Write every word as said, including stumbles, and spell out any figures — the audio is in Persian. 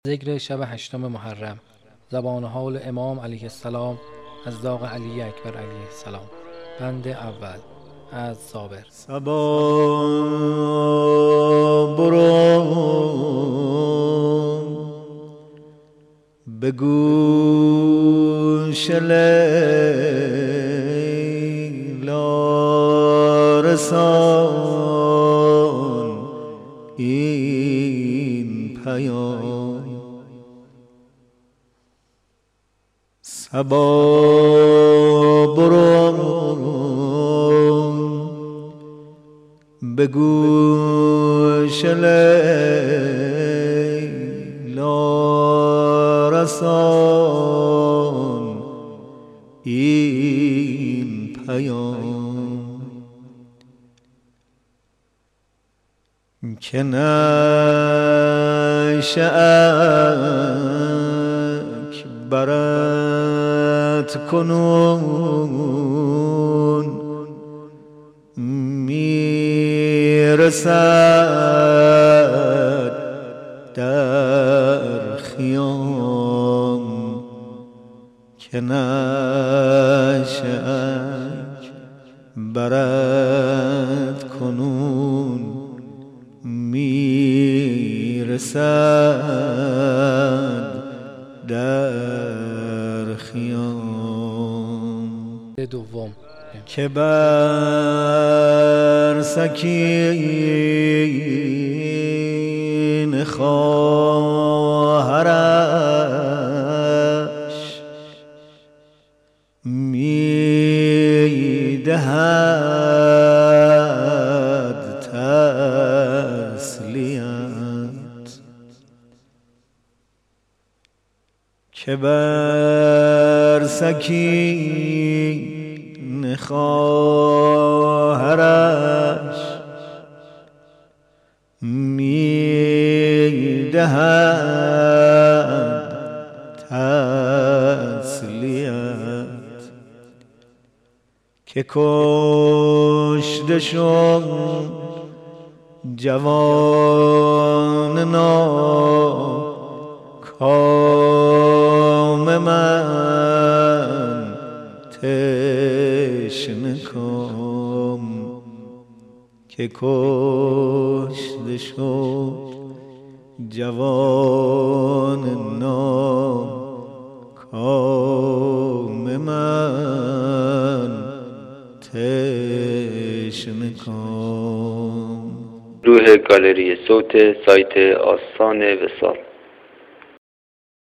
ذکر شب هشتم محرم. زبان حال امام علیه السلام از داغ علی اکبر علیه السلام. بند اول از صابر. صبا برو به گوش لیلا رسان این پیام. صبا برو به گوش لیلا رسان این پیام که نشأک برات کنون میرسد در خیام، که نشأک برات کنون میرسد در خیام. دوم که بر سکین خواهرش میدهد تسلیت، که بر سکین خواهرش میدهد تسلیت، که کشته شد جوان ناکام من تشنه کام، که کشته شد جوان ناکام من تشنه کام. روح گالری صوت سایت آستان وصال.